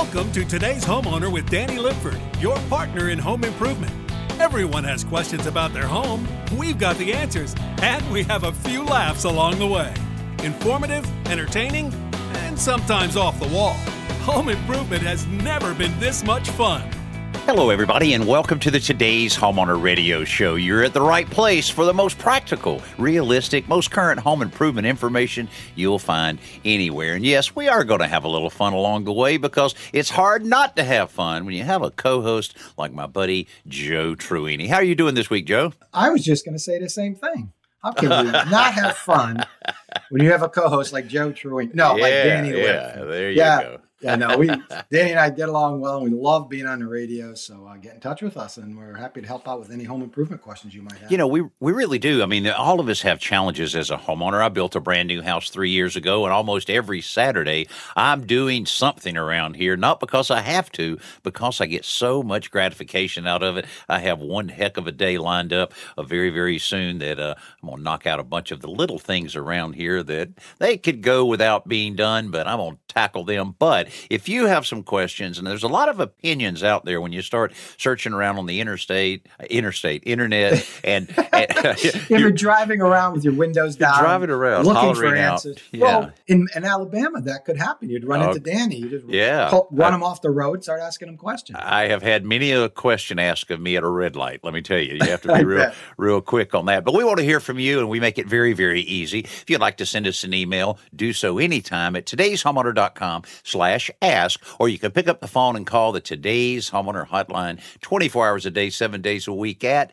Welcome to Today's Homeowner with Danny Lipford, your partner in home improvement. Everyone has questions about their home. We've got the answers, and we have a few laughs along the way. Informative, entertaining, and sometimes off the wall. Home improvement has never been this much fun. Hello, everybody, and welcome to the Today's Homeowner Radio Show. You're at the right place for the most practical, realistic, most current home improvement information you'll find anywhere. And yes, we are going to have a little fun along the way because it's hard not to have fun when you have a co-host like my buddy Joe Truini. How are you doing this week, Joe? I was just going to say the same thing. How can we not have fun when you have a co-host like Joe Truini? No, like Danny Lipford. Yeah, there you go. Yeah, no, Danny and I get along well, and we love being on the radio. So get in touch with us, and we're happy to help out with any home improvement questions you might have. You know, we really do. I mean, all of us have challenges as a homeowner. I built a brand new house 3 years ago, and almost every Saturday I'm doing something around here, not because I have to, because I get so much gratification out of it. I have one heck of a day lined up very, very soon that I'm going to knock out a bunch of the little things around here that they could go without being done, but I'm going to tackle them. But if you have some questions, and there's a lot of opinions out there when you start searching around on the internet, and if you're driving around with your windows down, driving around, looking for answers. Yeah. Well, in Alabama, that could happen. You'd run into Danny. You just run him off the road, start asking him questions. I have had many a question asked of me at a red light. Let me tell you, you have to be real quick on that. But we want to hear from you, and we make it very, very easy. If you'd like to send us an email, do so anytime at todayshomeowner.com/ask, or you can pick up the phone and call the Today's Homeowner hotline 24 hours a day, 7 days a week at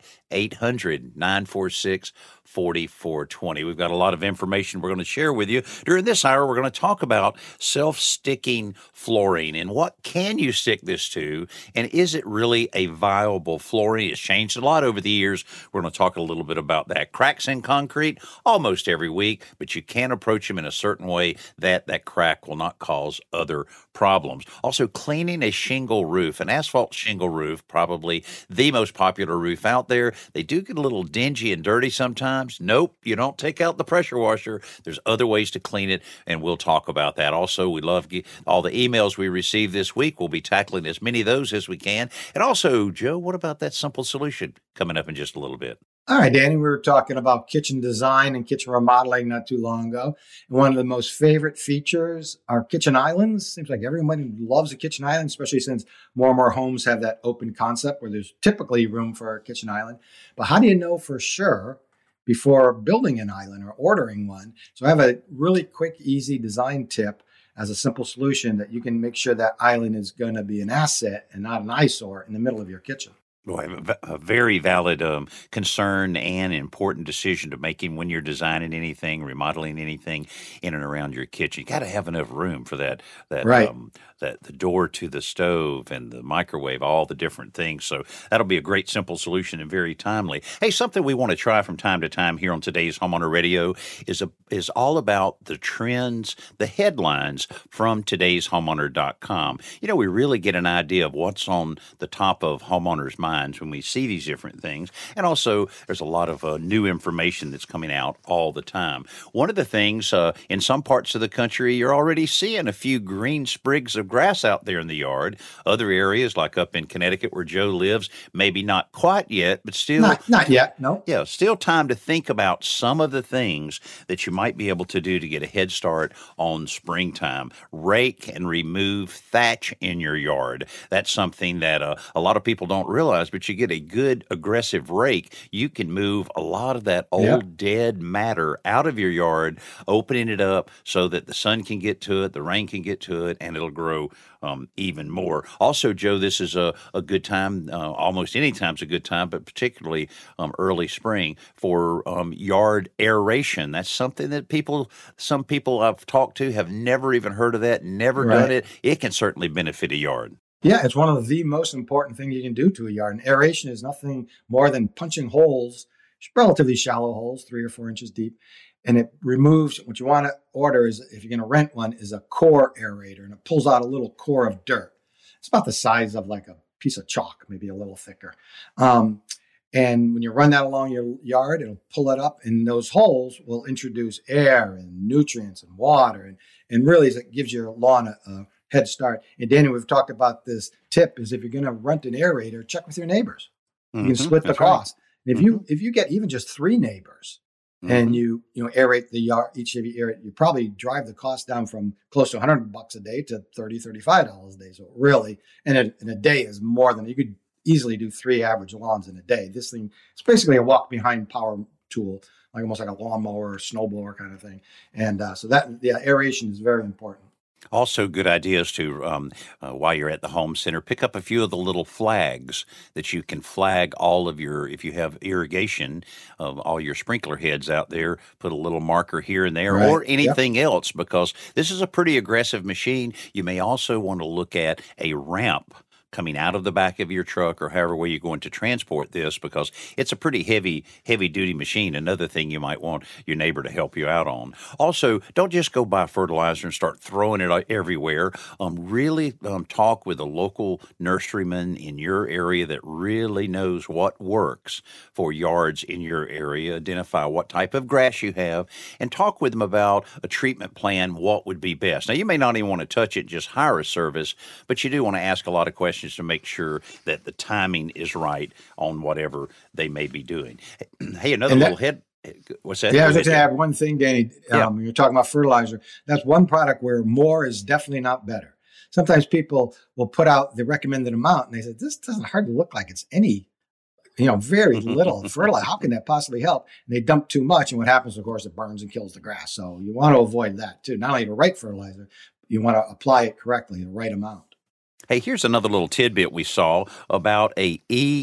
800-946-4420. We've got a lot of information we're going to share with you. During this hour, we're going to talk about self-sticking flooring and what can you stick this to, and is it really a viable flooring? It's changed a lot over the years. We're going to talk a little bit about that. Cracks in concrete almost every week, but you can approach them in a certain way that crack will not cause other problems. Also, cleaning a shingle roof, an asphalt shingle roof, probably the most popular roof out there. They do get a little dingy and dirty sometimes. Nope, you don't take out the pressure washer. There's other ways to clean it, and we'll talk about that. Also, we love all the emails we received this week. We'll be tackling as many of those as we can. And also, Joe, what about that simple solution coming up in just a little bit? All right, Danny, we were talking about kitchen design and kitchen remodeling not too long ago. And one of the most favorite features are kitchen islands. Seems like everybody loves a kitchen island, especially since more and more homes have that open concept where there's typically room for a kitchen island. But how do you know for sure before building an island or ordering one? So I have a really quick, easy design tip as a simple solution that you can make sure that island is going to be an asset and not an eyesore in the middle of your kitchen. Well, a very valid concern and important decision to making when you're designing anything, remodeling anything in and around your kitchen. You got to have enough room for that right. The door to the stove and the microwave, all the different things. So that'll be a great, simple solution and very timely. Hey, something we want to try from time to time here on Today's Homeowner Radio is all about the trends, the headlines from todayshomeowner.com. You know, we really get an idea of what's on the top of homeowners' minds when we see these different things. And also, there's a lot of new information that's coming out all the time. One of the things, in some parts of the country, you're already seeing a few green sprigs of grass out there in the yard. Other areas, like up in Connecticut where Joe lives, maybe not quite yet, but still. Not yet, no. Yeah, still time to think about some of the things that you might be able to do to get a head start on springtime. Rake and remove thatch in your yard. That's something that a lot of people don't realize, but you get a good aggressive rake, you can move a lot of that old dead matter out of your yard, opening it up so that the sun can get to it, the rain can get to it, and it'll grow even more. Also, Joe, this is a good time, almost any time's a good time, but particularly early spring for yard aeration. That's something that some people I've talked to have never even heard of that, never done it. It can certainly benefit a yard. Yeah, it's one of the most important things you can do to a yard. And aeration is nothing more than punching holes, relatively shallow holes, 3 or 4 inches deep. And it removes, what you want to order is, if you're going to rent one, is a core aerator. And it pulls out a little core of dirt. It's about the size of like a piece of chalk, maybe a little thicker. And when you run that along your yard, it'll pull it up. And those holes will introduce air and nutrients and water. And really, it gives your lawn a head start. And Danny, we've talked about this tip is if you're going to rent an aerator, check with your neighbors. You can split the cost. Right. And if you get even just 3 neighbors and you aerate the yard, each of you aerate, you probably drive the cost down from close to $100 a day to $30, $35 a day. So really, and a day is more than you could easily do 3 average lawns in a day. This thing, it's basically a walk behind power tool, like almost like a lawnmower or snowblower kind of thing. And so aeration is very important. Also, good ideas to, while you're at the home center, pick up a few of the little flags that you can flag all of your, if you have irrigation, all your sprinkler heads out there, put a little marker here and there, right, or anything else, because this is a pretty aggressive machine. You may also want to look at a ramp coming out of the back of your truck or however way you're going to transport this, because it's a pretty heavy duty machine. Another thing you might want your neighbor to help you out on. Also, don't just go buy fertilizer and start throwing it everywhere. Really talk with a local nurseryman in your area that really knows what works for yards in your area. Identify what type of grass you have and talk with them about a treatment plan, what would be best. Now, you may not even want to touch it, just hire a service, but you do want to ask a lot of questions to make sure that the timing is right on whatever they may be doing. Hey, what's that? Yeah, I was going to add one thing, Danny. You're talking about fertilizer. That's one product where more is definitely not better. Sometimes people will put out the recommended amount, and they say, this doesn't hardly look like it's any, very little fertilizer. How can that possibly help? And they dump too much, and what happens, of course, it burns and kills the grass. So you want to avoid that, too. Not only the right fertilizer, you want to apply it correctly, the right amount. Hey, here's another little tidbit we saw about a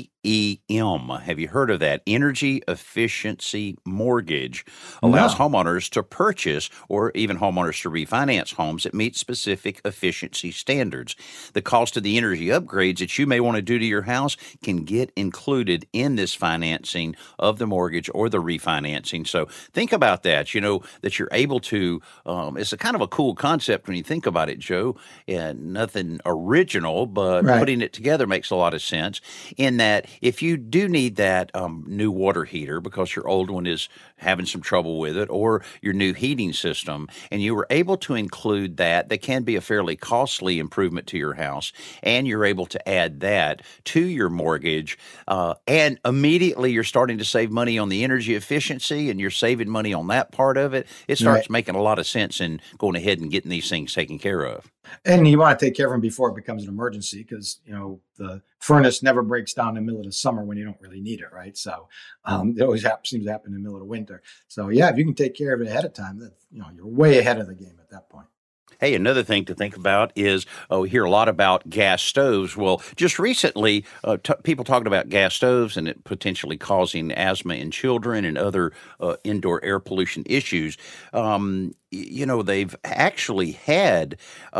EEM. Have you heard of that? Energy Efficiency Mortgage allows homeowners to purchase or even homeowners to refinance homes that meet specific efficiency standards. The cost of the energy upgrades that you may want to do to your house can get included in this financing of the mortgage or the refinancing. So think about that, that you're able to, it's a kind of a cool concept when you think about it, Joe, and nothing original, but putting it together makes a lot of sense in that if you do need that new water heater because your old one is having some trouble with it, or your new heating system, and you were able to include that can be a fairly costly improvement to your house, and you're able to add that to your mortgage, and immediately you're starting to save money on the energy efficiency, and you're saving money on that part of it, it starts making a lot of sense in going ahead and getting these things taken care of. And you want to take care of them before it becomes an emergency because, the furnace never breaks down in the middle of the summer when you don't really need it, right? So it always seems to happen in the middle of winter. So, if you can take care of it ahead of time, you're way ahead of the game at that point. Hey, another thing to think about is, we hear a lot about gas stoves. Well, just recently, people talking about gas stoves and it potentially causing asthma in children and other indoor air pollution issues. They've actually had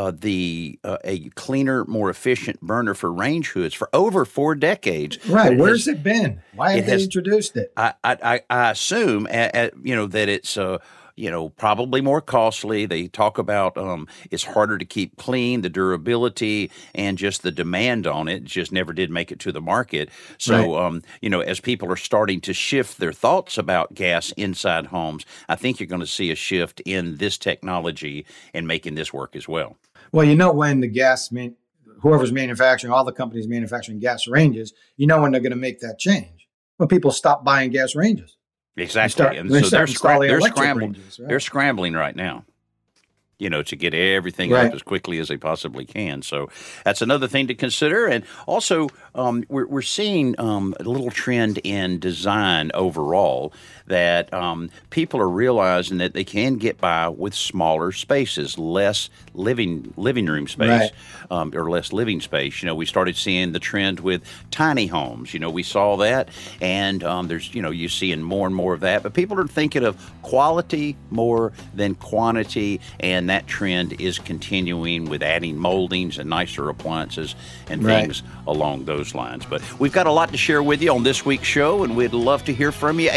a cleaner, more efficient burner for range hoods for over 4 decades. Right. Where's it been? Why have they introduced it? I assume, that it's probably more costly. They talk about it's harder to keep clean, the durability, and just the demand on it just never did make it to the market. So, as people are starting to shift their thoughts about gas inside homes, I think you're going to see a shift in this technology and making this work as well. Well, when the whoever's manufacturing, all the companies manufacturing gas ranges, when they're going to make that change. When people stop buying gas ranges. Exactly. And so they're scrambling. Ranges, right? They're scrambling right now, to get everything up as quickly as they possibly can. So that's another thing to consider. And also, we're seeing a little trend in design overall that people are realizing that they can get by with smaller spaces, less living room space, or less living space. We started seeing the trend with tiny homes. We saw that, and there's, you're seeing more and more of that. But people are thinking of quality more than quantity, and that trend is continuing with adding moldings and nicer appliances and things along those lines. But we've got a lot to share with you on this week's show, and we'd love to hear from you.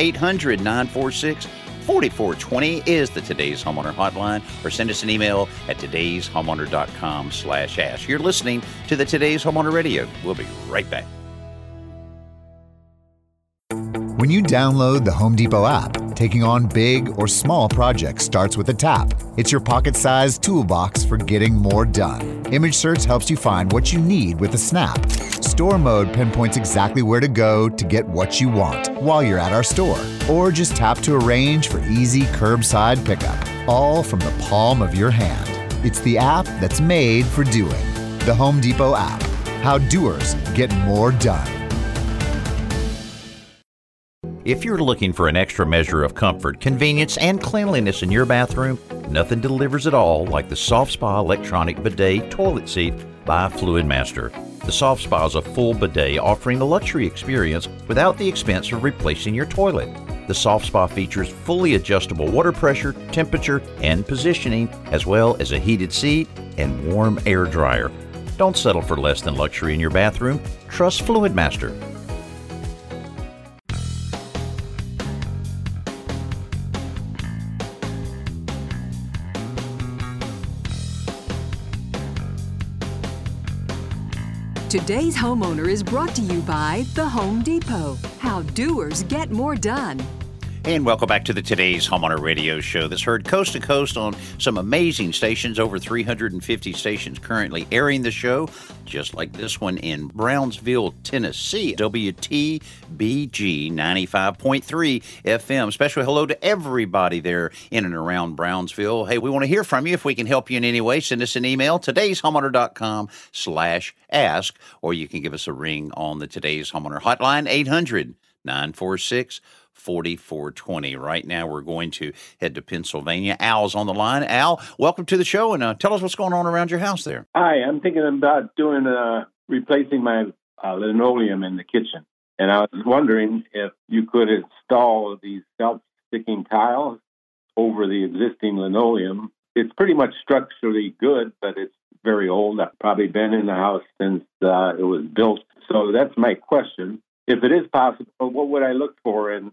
800-946-4420 is the Today's Homeowner hotline, or send us an email at todayshomeowner.com/ask. You're listening to the Today's Homeowner Radio. We'll be right back. When you download the Home Depot app, Taking on big or small projects starts with a tap. It's your pocket-sized toolbox for getting more done. Image Search helps you find what you need with a snap. Store Mode pinpoints exactly where to go to get what you want while you're at our store. Or just tap to arrange for easy curbside pickup, all from the palm of your hand. It's the app that's made for doing. The Home Depot app. How doers get more done. If you're looking for an extra measure of comfort, convenience, and cleanliness in your bathroom, nothing delivers it all like the Soft Spa electronic bidet toilet seat by Fluidmaster. The Soft Spa is a full bidet offering the luxury experience without the expense of replacing your toilet. The Soft Spa features fully adjustable water pressure, temperature, and positioning, as well as a heated seat and warm air dryer. Don't settle for less than luxury in your bathroom. Trust Fluidmaster. Today's homeowner is brought to you by The Home Depot. How doers get more done. And welcome back to the Today's Homeowner Radio Show that's heard coast to coast on some amazing stations, over 350 stations currently airing the show, just like this one in Brownsville, Tennessee, WTBG 95.3 FM. Special hello to everybody there in and around Brownsville. Hey, we want to hear from you. If we can help you in any way, send us an email, todayshomeowner.com/ask, or you can give us a ring on the Today's Homeowner hotline, 800-946-4420. Right now, we're going to head to Pennsylvania. Al's on the line. Al, welcome to the show, and tell us what's going on around your house there. Hi, I'm thinking about replacing my linoleum in the kitchen, and I was wondering if you could install these self-sticking tiles over the existing linoleum. It's pretty much structurally good, but it's very old. I've probably been in the house since it was built. So that's my question. If it is possible, what would I look for in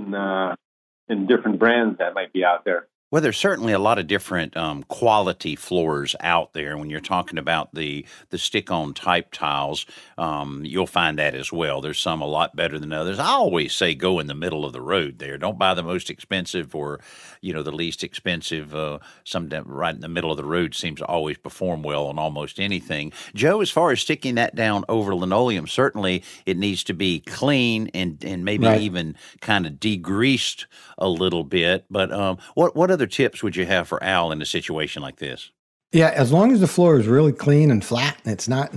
different brands that might be out there? Well, there's certainly a lot of different quality floors out there. When you're talking about the stick-on type tiles, you'll find that as well. There's some a lot better than others. I always say go in the middle of the road there. Don't buy the most expensive or, the least expensive. Some right in the middle of the road seems to always perform well on almost anything. Joe, as far as sticking that down over linoleum, certainly it needs to be clean and maybe even kind of degreased a little bit. But what other tips would you have for Al in a situation like this? Yeah, as long as the floor is really clean and flat, and it's not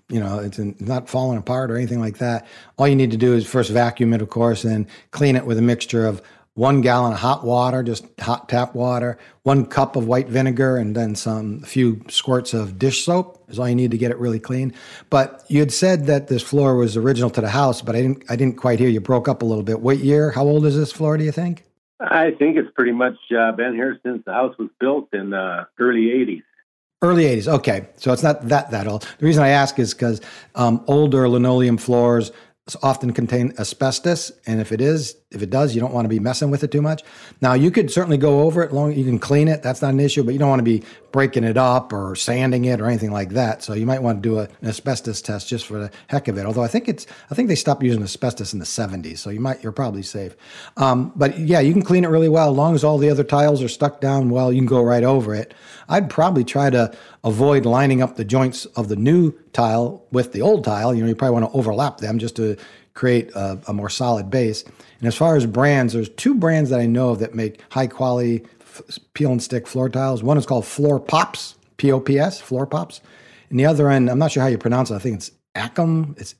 not falling apart or anything like that, all you need to do is first vacuum it, of course, and clean it with a mixture of 1 gallon of hot water, just hot tap water, 1 cup of white vinegar, and then a few squirts of dish soap is all you need to get it really clean. But you had said that this floor was original to the house, but I didn't quite hear. You broke up a little bit. What year? How old is this floor, do you think? I think it's pretty much been here since the house was built in the early 80s. Early 80s. Okay. So it's not that old. The reason I ask is because older linoleum floors often contain asbestos. And if it does, you don't want to be messing with it too much. Now, you could certainly go over it. You can clean it. That's not an issue, but you don't want to be breaking it up or sanding it or anything like that. So you might want to do an asbestos test just for the heck of it. Although I think they stopped using asbestos in the 70s. So you're probably safe. But yeah, you can clean it really well. As long as all the other tiles are stuck down well, you can go right over it. I'd probably try to avoid lining up the joints of the new tile with the old tile. You probably want to overlap them just to create a more solid base. And as far as brands, there's 2 brands that I know of that make high quality peel and stick floor tiles. One is called Floor Pops, P-O-P-S, Floor Pops. And the other end, I'm not sure how you pronounce it. I think it's Achim. It's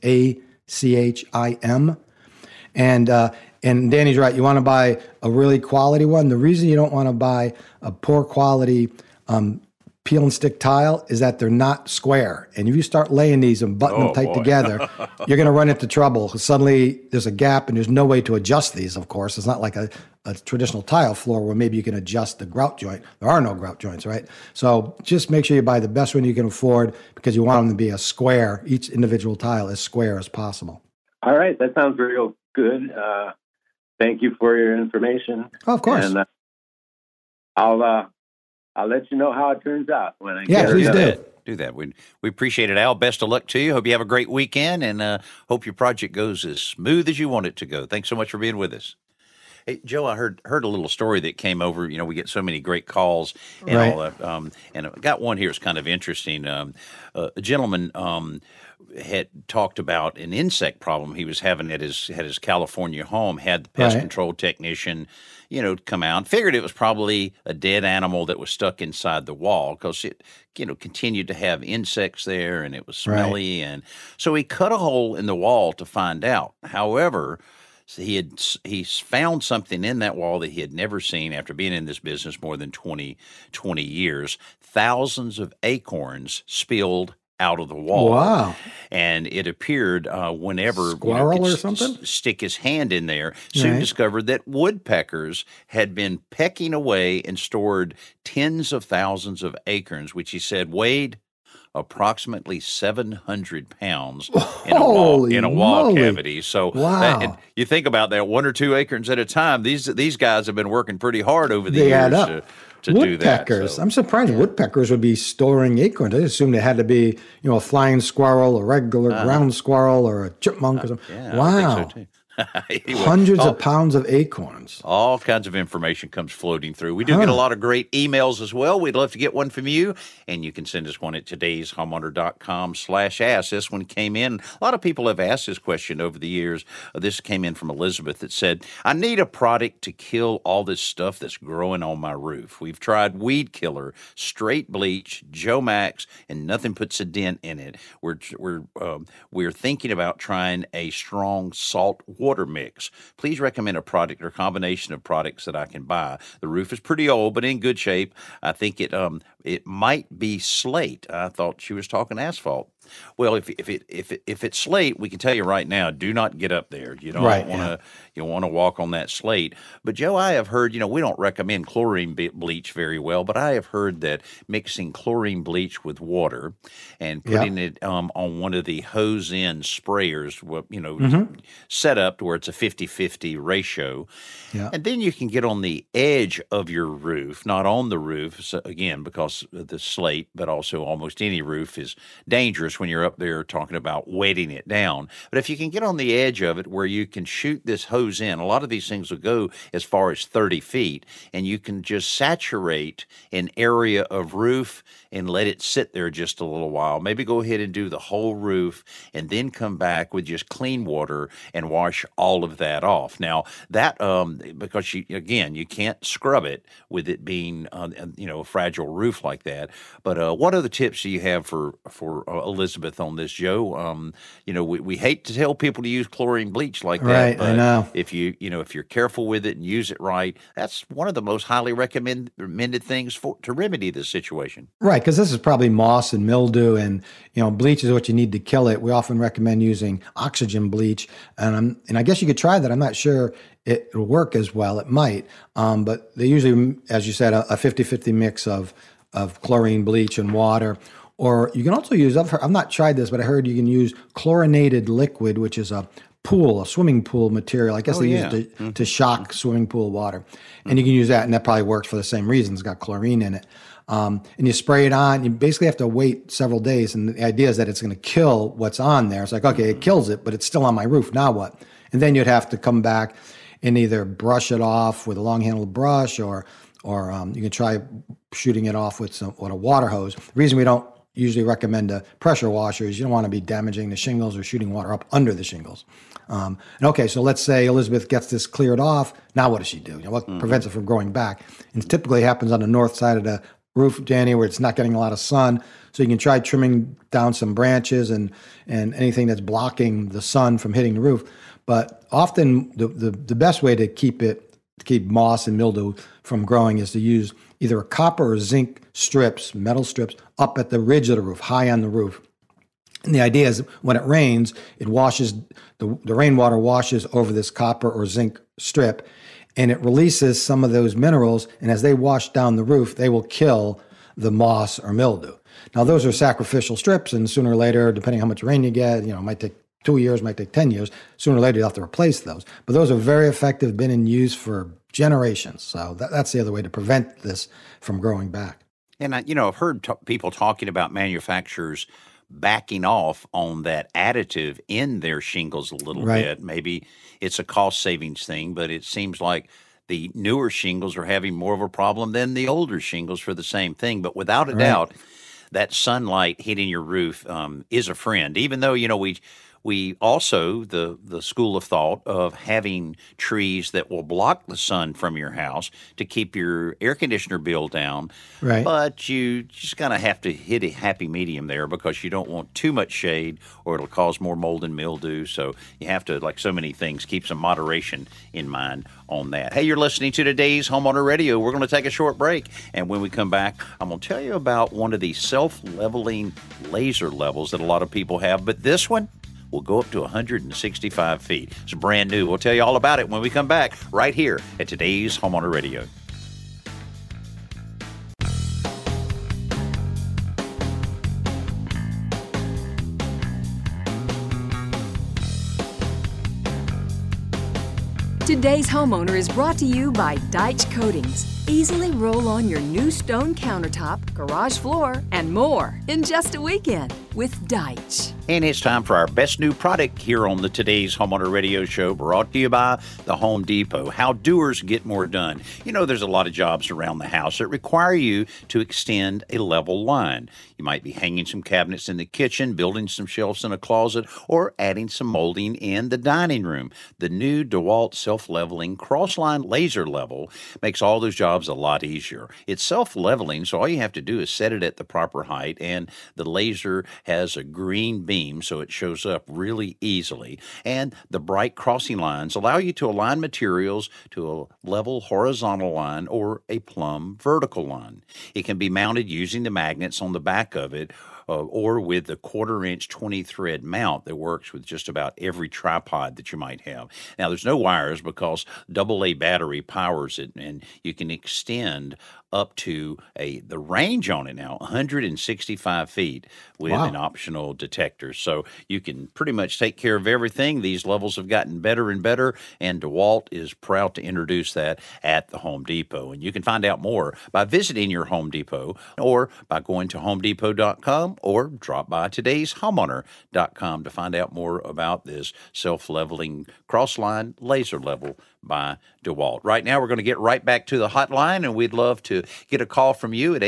A-C-H-I-M. And Danny's right. You want to buy a really quality one. The reason you don't want to buy a poor quality peel and stick tile is that they're not square. And if you start laying these and button them tight together, you're going to run into trouble. Suddenly there's a gap and there's no way to adjust these, of course. It's not like a traditional tile floor where maybe you can adjust the grout joint. There are no grout joints, right? So just make sure you buy the best one you can afford because you want them to be a square. Each individual tile as square as possible. All right. That sounds real good. Thank you for your information. Oh, of course. And I'll let you know how it turns out when I get it. Yeah, please do that. We appreciate it, Al. Best of luck to you. Hope you have a great weekend, and hope your project goes as smooth as you want it to go. Thanks so much for being with us. Hey, Joe, I heard a little story that came over. We get so many great calls and Right. all that. And I got one here. It's kind of interesting. A gentleman had talked about an insect problem he was having at his California home. Had the pest Right. control technician, come out. Figured it was probably a dead animal that was stuck inside the wall because it, continued to have insects there and it was smelly. And so he cut a hole in the wall to find out. However, he found something in that wall that he had never seen after being in this business more than 20 years. Thousands of acorns spilled out of the wall. Wow. And it appeared whenever Squirrel could or something? stick his hand in there, soon Right. discovered that woodpeckers had been pecking away and stored tens of thousands of acorns, which he said weighed approximately 700 pounds in Holy a wall moly. cavity. So Wow. and you think about that, 1 or 2 acorns at a time. These guys have been working pretty hard over the They years add up. to do that. Woodpeckers. So, I'm surprised woodpeckers would be storing acorns. I assumed it had to be, a flying squirrel, a regular ground squirrel, or a chipmunk or something. yeah, Wow. I think so too. Anyway, Hundreds of pounds of acorns. all kinds of information comes floating through. We do get a lot of great emails as well. We'd love to get one from you, and you can send us one at todayshomeowner.com/ask. This one came in. A lot of people have asked this question over the years. This came in from Elizabeth that said, I need a product to kill all this stuff that's growing on my roof. We've tried Weed Killer, Straight Bleach, Joe Max, and nothing puts a dent in it. We're thinking about trying a strong salt water mix. Please recommend a product or combination of products that I can buy. The roof is pretty old, but in good shape. I think it might be slate. I thought she was talking asphalt. Well, if it's slate, we can tell you right now, do not get up there. You don't want to walk on that slate. But Joe, I have heard, we don't recommend chlorine bleach very well, but I have heard that mixing chlorine bleach with water and putting it on one of the hose-in sprayers, set up to where it's a 50-50 ratio. Yeah. And then you can get on the edge of your roof, not on the roof, so again, because of the slate, but also almost any roof is dangerous when you're up there talking about wetting it down. But if you can get on the edge of it where you can shoot this hose in, a lot of these things will go as far as 30 feet, and you can just saturate an area of roof and let it sit there just a little while. Maybe go ahead and do the whole roof and then come back with just clean water and wash all of that off. Now, that because you can't scrub it with it being a fragile roof like that. But what other tips do you have for Elizabeth on this, Joe? We hate to tell people to use chlorine bleach like that. Right, But I know. if you're careful with it and use it right, that's one of the most highly recommended things to remedy this situation. Right, because this is probably moss and mildew, and bleach is what you need to kill it. We often recommend using oxygen bleach, and I guess you could try that. I'm not sure it'll work as well. It might, but they usually, as you said, a 50-50 mix of chlorine bleach and water. Or you can also use, I've not tried this, but I heard you can use chlorinated liquid, which is a swimming pool material. I guess they use it to shock swimming pool water. And you can use that, and that probably works for the same reason. It's got chlorine in it. And you spray it on. You basically have to wait several days, and the idea is that it's going to kill what's on there. It's like, okay, it kills it, but it's still on my roof. Now what? And then you'd have to come back and either brush it off with a long-handled brush, or you can try shooting it off with a water hose. The reason we don't usually recommend a pressure washer is you don't want to be damaging the shingles or shooting water up under the shingles. Okay, so let's say Elizabeth gets this cleared off. Now what does she do? What prevents it from growing back? And it typically happens on the north side of the roof, Danny, where it's not getting a lot of sun. So you can try trimming down some branches and anything that's blocking the sun from hitting the roof. But often the best way to keep moss and mildew from growing is to use either a copper or zinc strips, metal strips, up at the ridge of the roof, high on the roof. And the idea is when it rains, it washes, the rainwater washes over this copper or zinc strip, and it releases some of those minerals, and as they wash down the roof, they will kill the moss or mildew. Now, those are sacrificial strips, and sooner or later, depending how much rain you get, it might take 2 years, might take 10 years. Sooner or later, you'll have to replace those. But those are very effective, been in use for generations. So that's the other way to prevent this from growing back. And I've heard people talking about manufacturers backing off on that additive in their shingles a little bit. Maybe it's a cost savings thing, but it seems like the newer shingles are having more of a problem than the older shingles for the same thing. But without a doubt, that sunlight hitting your roof is a friend. Even though, we also, the school of thought of having trees that will block the sun from your house to keep your air conditioner bill down. Right. But you just kind of have to hit a happy medium there because you don't want too much shade or it'll cause more mold and mildew. So you have to, like so many things, keep some moderation in mind on that. Hey, you're listening to today's Homeowner Radio. We're going to take a short break. And when we come back, I'm going to tell you about one of these self-leveling laser levels that a lot of people have. But this one will go up to 165 feet. It's brand new. We'll tell you all about it when we come back right here at today's Homeowner Radio. Today's Homeowner is brought to you by Deitch Coatings. Easily roll on your new stone countertop, garage floor, and more in just a weekend with Deitch. And it's time for our best new product here on the Today's Homeowner Radio Show, brought to you by the Home Depot. How doers get more done. There's a lot of jobs around the house that require you to extend a level line. You might be hanging some cabinets in the kitchen, building some shelves in a closet, or adding some molding in the dining room. The new DeWalt self-leveling cross-line laser level makes all those jobs a lot easier. It's self-leveling, so all you have to do is set it at the proper height, and the laser has a green beam, so it shows up really easily. And the bright crossing lines allow you to align materials to a level horizontal line or a plumb vertical line. It can be mounted using the magnets on the back of it, or with the 1/4-inch 20-thread mount that works with just about every tripod that you might have. Now, there's no wires because AA battery powers it, and you can extend up to the range on it now, 165 feet with an optional detector. So you can pretty much take care of everything. These levels have gotten better and better, and DeWalt is proud to introduce that at the Home Depot. And you can find out more by visiting your Home Depot or by going to HomeDepot.com or drop by todayshomeowner.com to find out more about this self-leveling cross-line laser level by DeWalt. Right now, we're going to get right back to the hotline, and we'd love to get a call from you at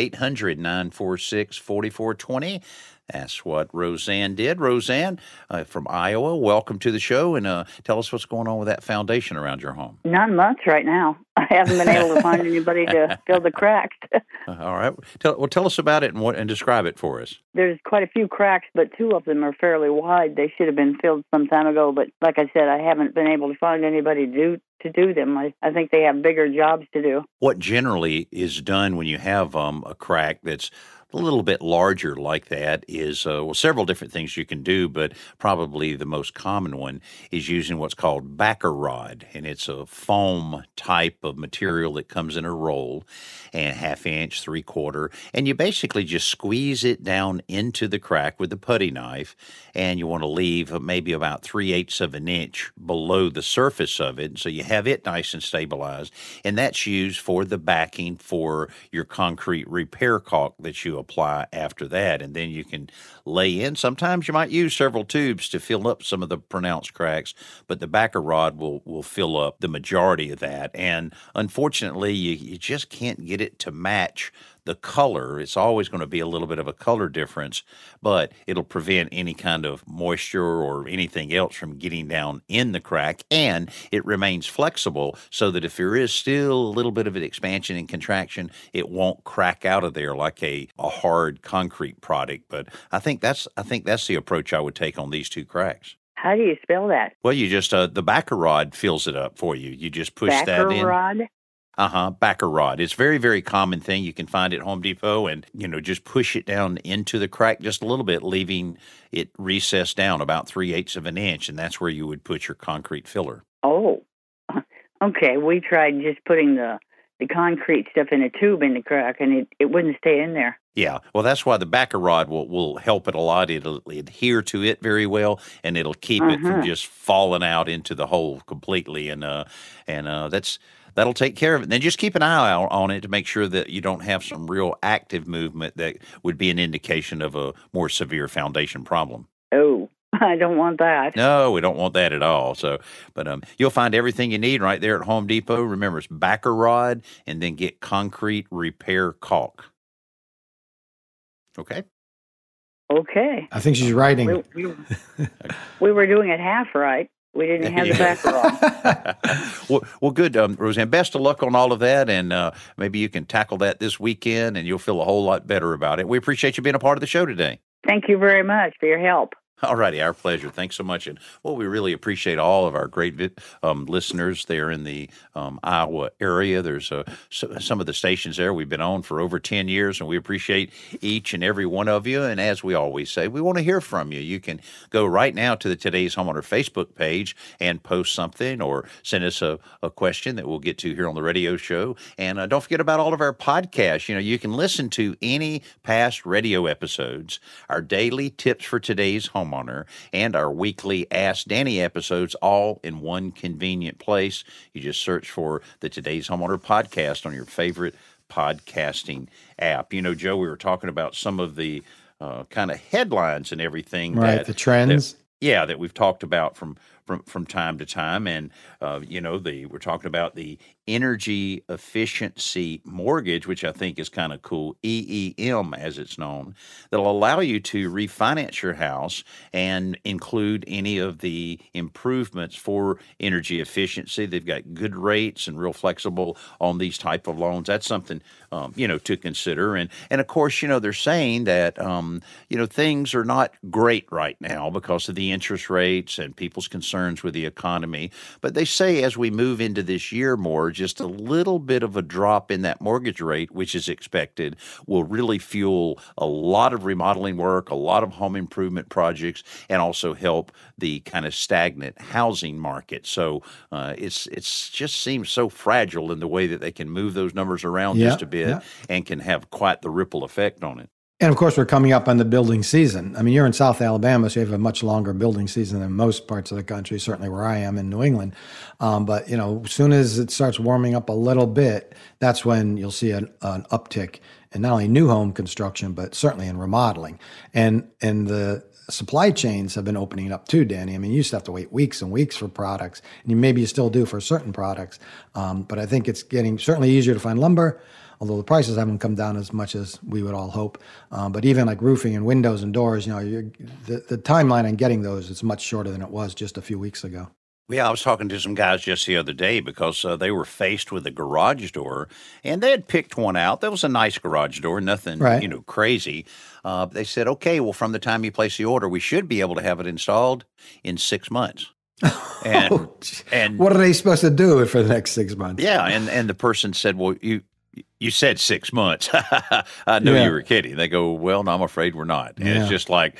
800-946-4420. That's what Roseanne did. Roseanne from Iowa, welcome to the show, and tell us what's going on with that foundation around your home. Not much right now. I haven't been able to find anybody to fill the cracks. All right. Tell us about it and describe it for us. There's quite a few cracks, but 2 of them are fairly wide. They should have been filled some time ago, but like I said, I haven't been able to find anybody to do them. I think they have bigger jobs to do. What generally is done when you have a crack that's a little bit larger like that is, several different things you can do, but probably the most common one is using what's called backer rod, and it's a foam type of material that comes in a roll, and 1/2 inch, 3/4, and you basically just squeeze it down into the crack with the putty knife, and you want to leave maybe about 3/8 of an inch below the surface of it, so you have it nice and stabilized, and that's used for the backing for your concrete repair caulk that you apply after that, and then you can lay in. Sometimes you might use several tubes to fill up some of the pronounced cracks, but the backer rod will fill up the majority of that, and unfortunately, you just can't get it to match the color. It's always going to be a little bit of a color difference, but it'll prevent any kind of moisture or anything else from getting down in the crack, and it remains flexible so that if there is still a little bit of an expansion and contraction, it won't crack out of there like a hard concrete product. But I think that's the approach I would take on these 2 cracks. How do you spell that? Well, you just the backer rod fills it up for you. You just push that in. Backer rod? Backer rod. It's a very, very common thing. You can find it at Home Depot, and, just push it down into the crack just a little bit, leaving it recessed down about 3/8 of an inch, and that's where you would put your concrete filler. Oh, okay. We tried just putting the concrete stuff in a tube in the crack, and it wouldn't stay in there. Yeah, well, that's why the backer rod will help it a lot. It'll adhere to it very well, and it'll keep it from just falling out into the hole completely, and that'll take care of it. And then just keep an eye out on it to make sure that you don't have some real active movement that would be an indication of a more severe foundation problem. Oh, I don't want that. No, we don't want that at all. So, but you'll find everything you need right there at Home Depot. Remember, it's backer rod, and then get concrete repair caulk. Okay. Okay. I think she's writing. We were doing it half right. We didn't have the backer on. Well, good, Roseanne. Best of luck on all of that, and maybe you can tackle that this weekend, and you'll feel a whole lot better about it. We appreciate you being a part of the show today. Thank you very much for your help. All righty, our pleasure. Thanks so much. And we really appreciate all of our great listeners there in the Iowa area. There's some of the stations there we've been on for over 10 years, and we appreciate each and every one of you. And as we always say, we want to hear from you. You can go right now to the Today's Homeowner Facebook page and post something or send us a question that we'll get to here on the radio show. And don't forget about all of our podcasts. You can listen to any past radio episodes, our daily tips for today's homeowner, and our weekly Ask Danny episodes all in one convenient place. You just search for the Today's Homeowner podcast on your favorite podcasting app. Joe, we were talking about some of the kind of headlines and everything. Right, the trends. That we've talked about from time to time. And, we're talking about the energy efficiency mortgage, which I think is kind of cool, EEM as it's known, that'll allow you to refinance your house and include any of the improvements for energy efficiency. They've got good rates and real flexible on these type of loans. That's something, to consider. And of course, they're saying that, things are not great right now because of the interest rates and people's concerns with the economy. But they say as we move into this year more, just a little bit of a drop in that mortgage rate, which is expected, will really fuel a lot of remodeling work, a lot of home improvement projects, and also help the kind of stagnant housing market. So it's just seems so fragile in the way that they can move those numbers around just a bit and can have quite the ripple effect on it. And of course, we're coming up on the building season. I mean, you're in South Alabama, so you have a much longer building season than most parts of the country, certainly where I am in New England. But, as soon as it starts warming up a little bit, that's when you'll see an uptick in not only new home construction, but certainly in remodeling. And the supply chains have been opening up too, Danny. I mean, you used to have to wait weeks and weeks for products, and maybe you still do for certain products. But I think it's getting certainly easier to find lumber, although the prices haven't come down as much as we would all hope. But even like roofing and windows and doors, the timeline on getting those is much shorter than it was just a few weeks ago. Yeah, I was talking to some guys just the other day because they were faced with a garage door, and they had picked one out. That was a nice garage door, nothing, crazy. They said, okay, well, from the time you place the order, we should be able to have it installed in 6 months. And and what are they supposed to do for the next 6 months? Yeah, and the person said, well, you said 6 months. I knew you were kidding. They go, well, no, I'm afraid we're not. And it's just like,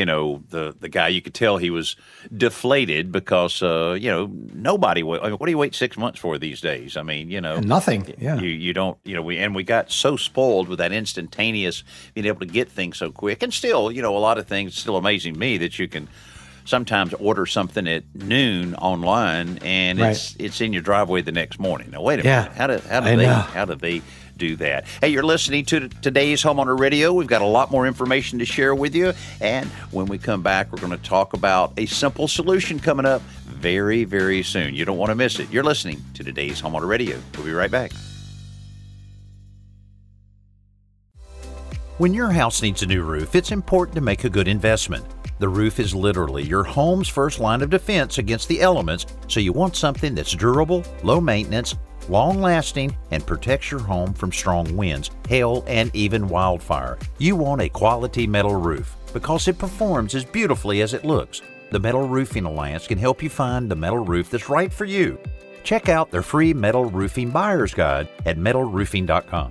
the guy, you could tell he was deflated because, nobody, what do you wait 6 months for these days? I mean, nothing. Yeah. You don't, we got so spoiled with that instantaneous being able to get things so quick. And still, a lot of things still amazing to me that you can sometimes order something at noon online and it's in your driveway the next morning. Now, wait a minute. How do they do that? Hey, you're listening to today's Homeowner Radio. We've got a lot more information to share with you. And when we come back, we're going to talk about a simple solution coming up very, very soon. You don't want to miss it. You're listening to today's Homeowner Radio. We'll be right back. When your house needs a new roof, it's important to make a good investment. The roof is literally your home's first line of defense against the elements, so you want something that's durable, low maintenance, long-lasting, and protects your home from strong winds, hail, and even wildfire. You want a quality metal roof because it performs as beautifully as it looks. The Metal Roofing Alliance can help you find the metal roof that's right for you. Check out their free Metal Roofing Buyer's Guide at metalroofing.com.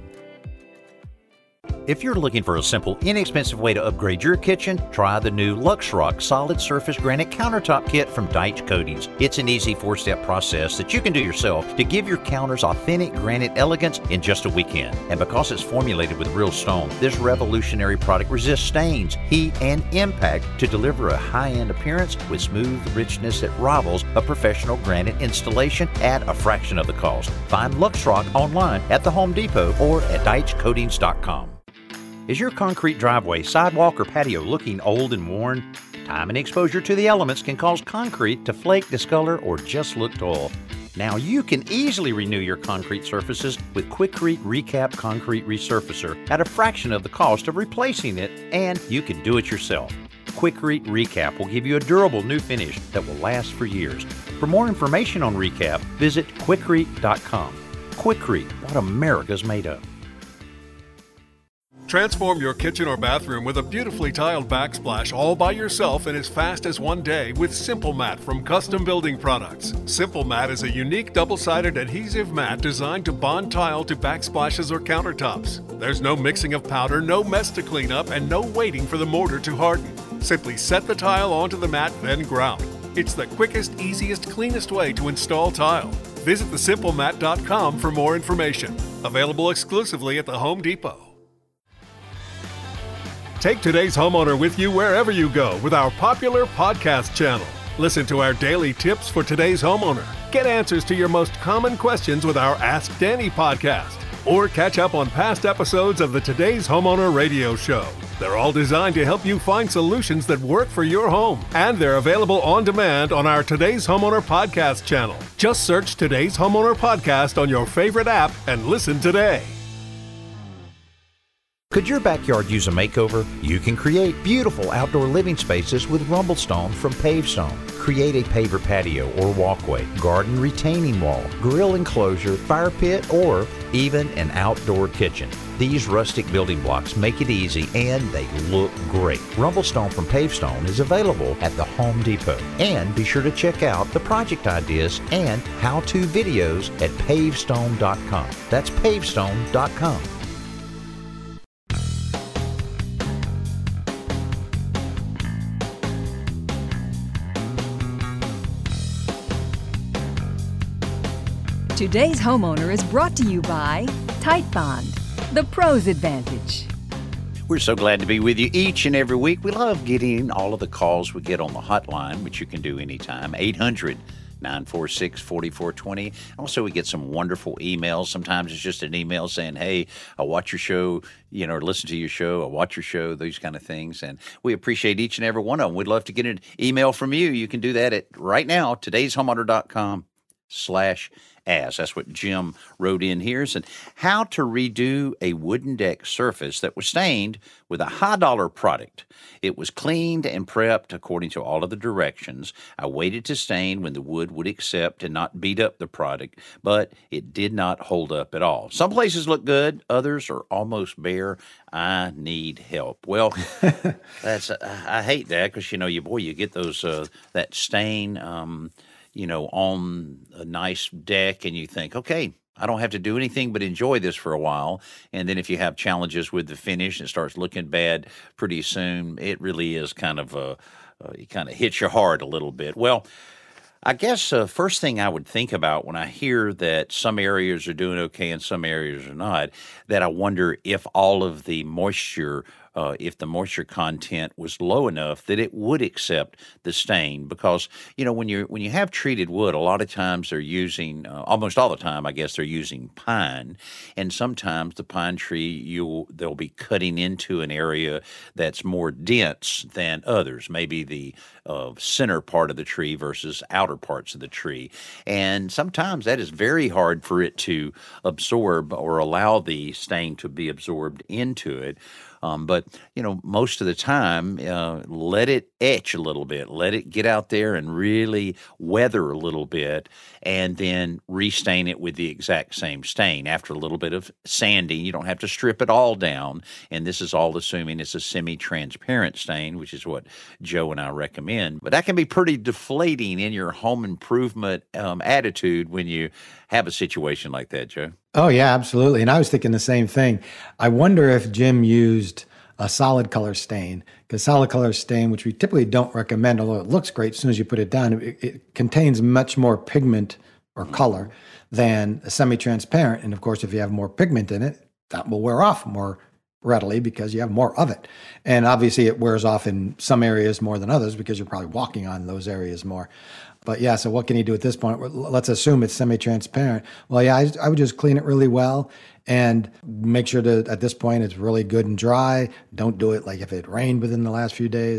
If you're looking for a simple, inexpensive way to upgrade your kitchen, try the new LuxRock Solid Surface Granite Countertop Kit from Deitch Coatings. It's an easy 4-step process that you can do yourself to give your counters authentic granite elegance in just a weekend. And because it's formulated with real stone, this revolutionary product resists stains, heat, and impact to deliver a high-end appearance with smooth richness that rivals a professional granite installation at a fraction of the cost. Find LuxRock online at the Home Depot or at DeitchCoatings.com. Is your concrete driveway, sidewalk, or patio looking old and worn? Time and exposure to the elements can cause concrete to flake, discolor, or just look dull. Now you can easily renew your concrete surfaces with Quikrete Recap Concrete Resurfacer at a fraction of the cost of replacing it, and you can do it yourself. Quikrete Recap will give you a durable new finish that will last for years. For more information on Recap, visit Quikrete.com. Quikrete, what America's made of. Transform your kitchen or bathroom with a beautifully tiled backsplash all by yourself in as fast as one day with Simple Mat from Custom Building Products. Simple Mat is a unique double-sided adhesive mat designed to bond tile to backsplashes or countertops. There's no mixing of powder, no mess to clean up, and no waiting for the mortar to harden. Simply set the tile onto the mat, then grout. It's the quickest, easiest, cleanest way to install tile. Visit thesimplemat.com for more information. Available exclusively at the Home Depot. Take Today's Homeowner with you wherever you go with our popular podcast channel. Listen to our daily tips for today's homeowner. Get answers to your most common questions with our Ask Danny podcast. Or catch up on past episodes of the Today's Homeowner radio show. They're all designed to help you find solutions that work for your home. And they're available on demand on our Today's Homeowner podcast channel. Just search Today's Homeowner podcast on your favorite app and listen today. Could your backyard use a makeover? You can create beautiful outdoor living spaces with Rumblestone from Pavestone. Create a paver patio or walkway, garden retaining wall, grill enclosure, fire pit, or even an outdoor kitchen. These rustic building blocks make it easy and they look great. Rumblestone from Pavestone is available at the Home Depot. And be sure to check out the project ideas and how-to videos at pavestone.com. That's pavestone.com. Today's Homeowner is brought to you by Tite Bond, the Pro's Advantage. We're so glad to be with you each and every week. We love getting all of the calls we get on the hotline, which you can do anytime, 800-946-4420. Also, we get some wonderful emails. Sometimes it's just an email saying, hey, I watch your show, or listen to your show, I watch your show, these kind of things. And we appreciate each and every one of them. We'd love to get an email from you. You can do that at right now, todayshomeowner.com/ask. That's what Jim wrote in here. And how to redo a wooden deck surface that was stained with a high-dollar product. It was cleaned and prepped according to all of the directions. I waited to stain when the wood would accept and not beat up the product, but it did not hold up at all. Some places look good, others are almost bare. I need help. Well, I hate that because you get those that stain. On a nice deck, and you think, okay, I don't have to do anything but enjoy this for a while. And then if you have challenges with the finish and it starts looking bad pretty soon, it really is kind of it kind of hits your heart a little bit. Well, I guess first thing I would think about when I hear that some areas are doing okay and some areas are not, that I wonder if all of the moisture if the moisture content was low enough that it would accept the stain. Because, when you have treated wood, a lot of times they're using, almost all the time, I guess, they're using pine. And sometimes the pine tree, they'll be cutting into an area that's more dense than others, maybe the center part of the tree versus outer parts of the tree. And sometimes that is very hard for it to absorb or allow the stain to be absorbed into it. But most of the time, let it etch a little bit, let it get out there and really weather a little bit, and then restain it with the exact same stain. After a little bit of sanding, you don't have to strip it all down. And this is all assuming it's a semi-transparent stain, which is what Joe and I recommend. But that can be pretty deflating in your home improvement attitude when you have a situation like that, Joe. Oh, yeah, absolutely. And I was thinking the same thing. I wonder if Jim used a solid color stain, because solid color stain, which we typically don't recommend, although it looks great as soon as you put it down, it contains much more pigment or color than a semi-transparent. And of course, if you have more pigment in it, that will wear off more readily because you have more of it. And obviously it wears off in some areas more than others because you're probably walking on those areas more. But yeah, so what can you do at this point? Let's assume it's semi-transparent. Well, yeah, I would just clean it really well and make sure that at this point it's really good and dry. Don't do it like if it rained within the last few days,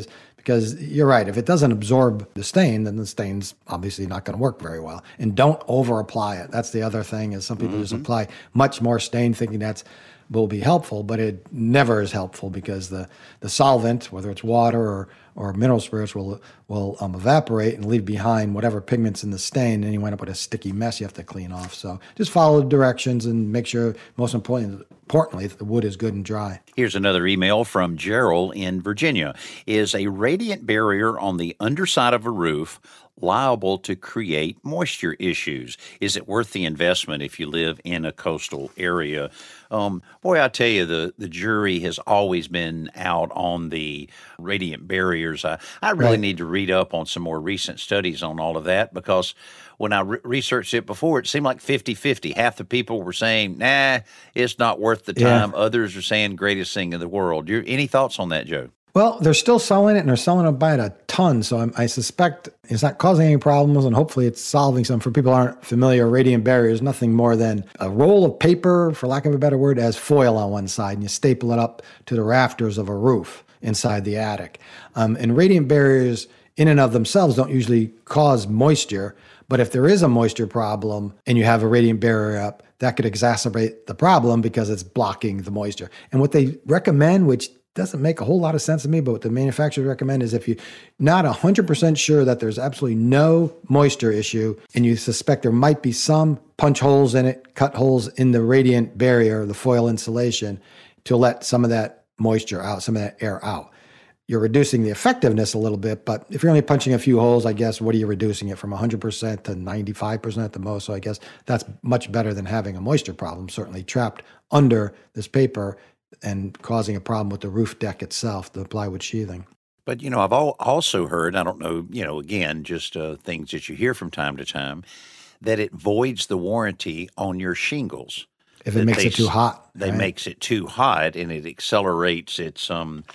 because you're right. If it doesn't absorb the stain, then the stain's obviously not going to work very well. And don't over apply it. That's the other thing, is some people just apply much more stain thinking that's will be helpful, but it never is helpful, because the solvent, whether it's water or mineral spirits, will evaporate and leave behind whatever pigments in the stain, and you wind up with a sticky mess you have to clean off. So just follow the directions and make sure, most importantly, that the wood is good and dry. Here's another email from Gerald in Virginia. Is a radiant barrier on the underside of a roof liable to create moisture issues? Is it worth the investment if you live in a coastal area? Boy, I tell you, the jury has always been out on the radiant barriers. I really need to read up on some more recent studies on all of that, because when I researched it before, it seemed like 50-50. Half the people were saying, nah, it's not worth the time. Yeah. Others are saying greatest thing in the world. Any thoughts on that, Joe? Well, they're still selling it, and they're selling it by a ton. So I suspect it's not causing any problems, and hopefully it's solving some. For people who aren't familiar, radiant barrier is nothing more than a roll of paper, for lack of a better word, as foil on one side, and you staple it up to the rafters of a roof inside the attic. And radiant barriers in and of themselves don't usually cause moisture, but if there is a moisture problem and you have a radiant barrier up, that could exacerbate the problem because it's blocking the moisture. And what they recommend, which doesn't make a whole lot of sense to me, but what the manufacturers recommend is, if you're not 100% sure that there's absolutely no moisture issue and you suspect there might be some, punch holes in it, cut holes in the radiant barrier, the foil insulation, to let some of that moisture out, some of that air out. You're reducing the effectiveness a little bit, but if you're only punching a few holes, I guess, what are you reducing it from 100% to 95% at the most? So I guess that's much better than having a moisture problem, certainly trapped under this paper and causing a problem with the roof deck itself, the plywood sheathing. But, I've also heard, I don't know, again, just things that you hear from time to time, that it voids the warranty on your shingles. If it makes it too hot. They makes it too hot, and it accelerates its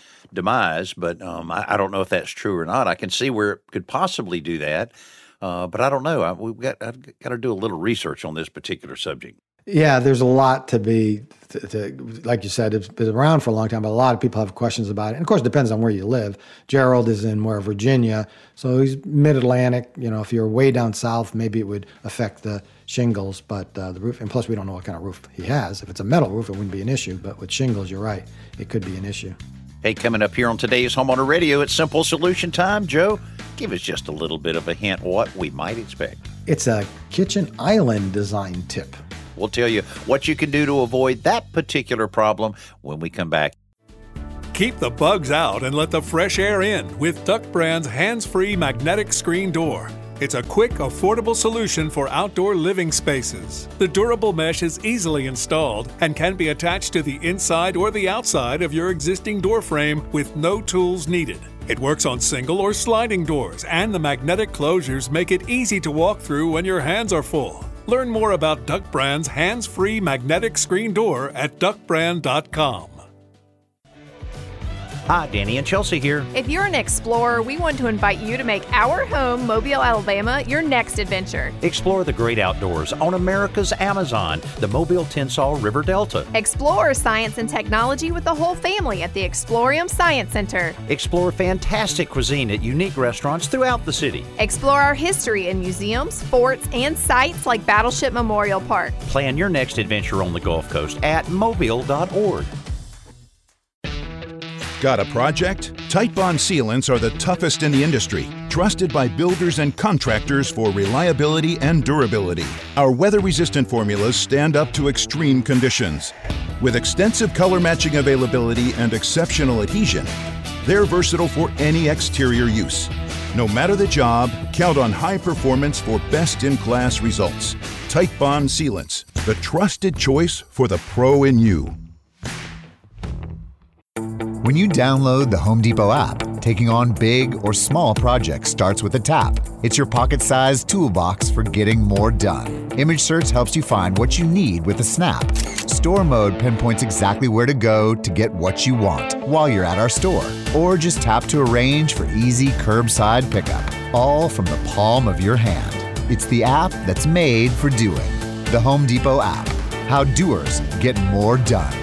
demise. But I don't know if that's true or not. I can see where it could possibly do that, but I don't know. I've got to do a little research on this particular subject. Yeah, there's a lot to like you said, it's been around for a long time, but a lot of people have questions about it. And of course, it depends on where you live. Gerald is in Virginia, so he's mid-Atlantic. If you're way down south, maybe it would affect the shingles, but the roof, and plus we don't know what kind of roof he has. If it's a metal roof, it wouldn't be an issue, but with shingles, you're right, it could be an issue. Hey, coming up here on today's Homeowner Radio, it's Simple Solution Time. Joe, give us just a little bit of a hint what we might expect. It's a kitchen island design tip. We'll tell you what you can do to avoid that particular problem when we come back. Keep the bugs out and let the fresh air in with Duck Brand's hands-free magnetic screen door. It's a quick, affordable solution for outdoor living spaces. The durable mesh is easily installed and can be attached to the inside or the outside of your existing door frame with no tools needed. It works on single or sliding doors, and the magnetic closures make it easy to walk through when your hands are full. Learn more about Duck Brand's hands-free magnetic screen door at duckbrand.com. Hi, Danny and Chelsea here. If you're an explorer, we want to invite you to make our home, Mobile, Alabama, your next adventure. Explore the great outdoors on America's Amazon, the Mobile Tensas River Delta. Explore science and technology with the whole family at the Explorium Science Center. Explore fantastic cuisine at unique restaurants throughout the city. Explore our history in museums, forts, and sites like Battleship Memorial Park. Plan your next adventure on the Gulf Coast at mobile.org. Got a project? Titebond sealants are the toughest in the industry, trusted by builders and contractors for reliability and durability. Our weather-resistant formulas stand up to extreme conditions. With extensive color matching availability and exceptional adhesion, they're versatile for any exterior use. No matter the job, count on high performance for best-in-class results. Titebond sealants, the trusted choice for the pro in you. When you download the Home Depot app, taking on big or small projects starts with a tap. It's your pocket-sized toolbox for getting more done. Image search helps you find what you need with a snap. Store mode pinpoints exactly where to go to get what you want while you're at our store. Or just tap to arrange for easy curbside pickup, all from the palm of your hand. It's the app that's made for doing. The Home Depot app. How doers get more done.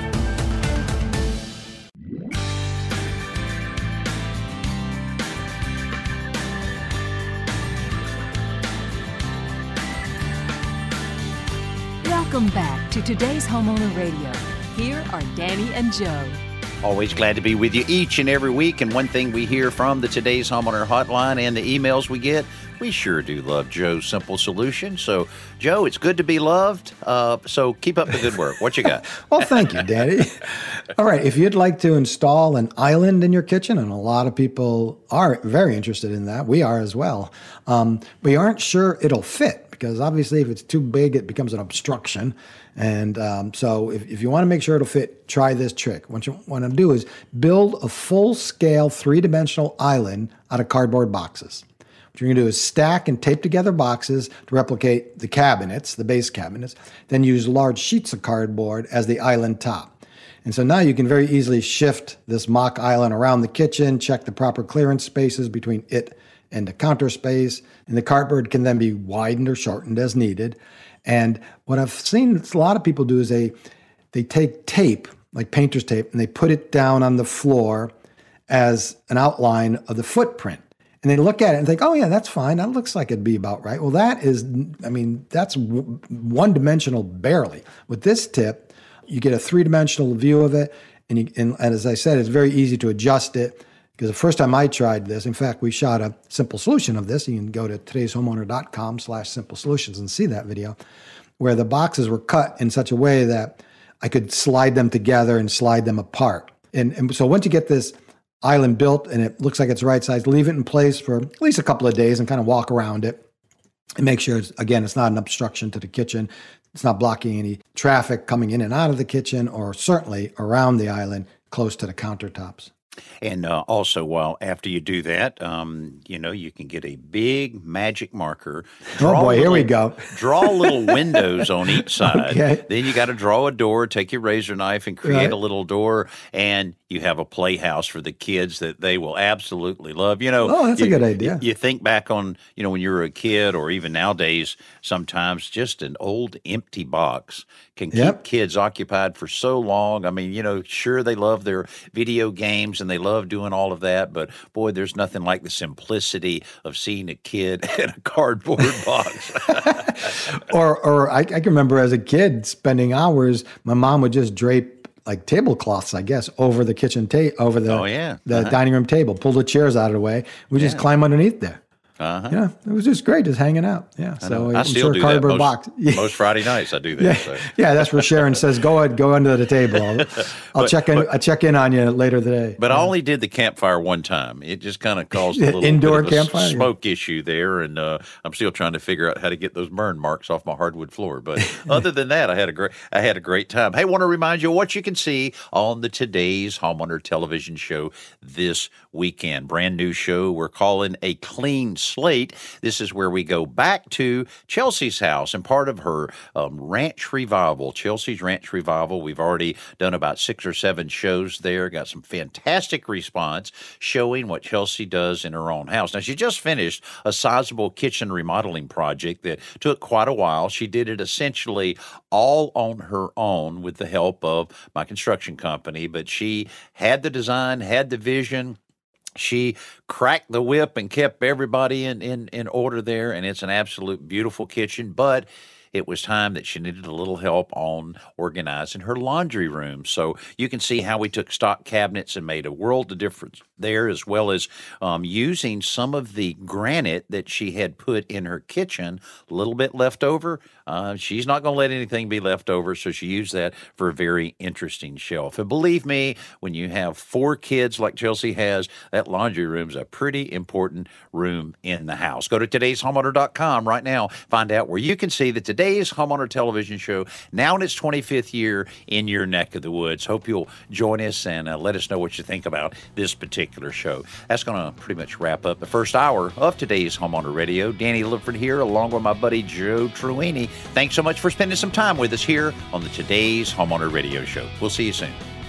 Welcome back to today's Homeowner Radio. Here are Danny and Joe. Always glad to be with you each and every week. And one thing we hear from the Today's Homeowner Hotline and the emails we get, we sure do love Joe's simple solution. So, Joe, it's good to be loved. So keep up the good work. What you got? Well, thank you, Danny. All right. If you'd like to install an island in your kitchen, and a lot of people are very interested in that, we are as well. We aren't sure it'll fit because obviously if it's too big, it becomes an obstruction. And so if you want to make sure it'll fit, try this trick. What you want to do is build a full-scale 3-dimensional island out of cardboard boxes. What you're going to do is stack and tape together boxes to replicate the cabinets, the base cabinets, then use large sheets of cardboard as the island top. And so now you can very easily shift this mock island around the kitchen, check the proper clearance spaces between it and the counter space, and the cardboard can then be widened or shortened as needed. And what I've seen a lot of people do is they take tape, like painter's tape, and they put it down on the floor as an outline of the footprint. And they look at it and think, oh, yeah, that's fine. That looks like it'd be about right. Well, that's one-dimensional barely. With this tip, you get a 3-dimensional view of it. And as I said, it's very easy to adjust it. Because the first time I tried this, in fact, we shot a simple solution of this. You can go to todayshomeowner.com/simple solutions and see that video, where the boxes were cut in such a way that I could slide them together and slide them apart. And so once you get this island built and it looks like it's the right size, leave it in place for at least a couple of days and kind of walk around it and make sure, it's not an obstruction to the kitchen. It's not blocking any traffic coming in and out of the kitchen, or certainly around the island close to the countertops. And also, after you do that, you can get a big magic marker. Here we go. Draw little windows on each side. Okay. Then you got to draw a door, take your razor knife and create a little door, and you have a playhouse for the kids that they will absolutely love. That's a good idea. You think back on, when you were a kid, or even nowadays, sometimes just an old empty box can keep kids occupied for so long. I mean, sure, they love their video games and they love doing all of that, but boy, there's nothing like the simplicity of seeing a kid in a cardboard box. or I can remember as a kid spending hours, my mom would just drape like tablecloths, I guess, over the kitchen over the dining room table, pull the chairs out of the way. We just climb underneath there. Yeah, it was just great, just hanging out. Yeah, so I still do that most Friday nights. I do that. Yeah, that's where Sharon says, "Go ahead, go under the table. I'll check in on you later today." But I only did the campfire one time. It just kind of caused a little indoor bit of campfire smoke issue there, and I'm still trying to figure out how to get those burn marks off my hardwood floor. But other than that, I had a great time. Hey, I want to remind you what you can see on the Today's Homeowner television show this weekend. Brand new show we're calling A Clean Slate. This is where we go back to Chelsea's house and part of her ranch revival, Chelsea's Ranch Revival. We've already done about 6 or 7 shows there, got some fantastic response showing what Chelsea does in her own house. Now, she just finished a sizable kitchen remodeling project that took quite a while. She did it essentially all on her own with the help of my construction company, but she had the design, had the vision. She cracked the whip and kept everybody in order there, and it's an absolute beautiful kitchen, but it was time that she needed a little help on organizing her laundry room. So you can see how we took stock cabinets and made a world of difference there, as well as using some of the granite that she had put in her kitchen, a little bit left over. She's not going to let anything be left over, so she used that for a very interesting shelf. And believe me, when you have 4 kids like Chelsea has, that laundry room's a pretty important room in the house. Go to todayshomeowner.com right now. Find out where you can see the Today's Homeowner television show, now in its 25th year in your neck of the woods. Hope you'll join us and let us know what you think about this particular show. That's going to pretty much wrap up the first hour of Today's Homeowner Radio. Danny Lipford here, along with my buddy Joe Truini. Thanks so much for spending some time with us here on the Today's Homeowner Radio Show. We'll see you soon.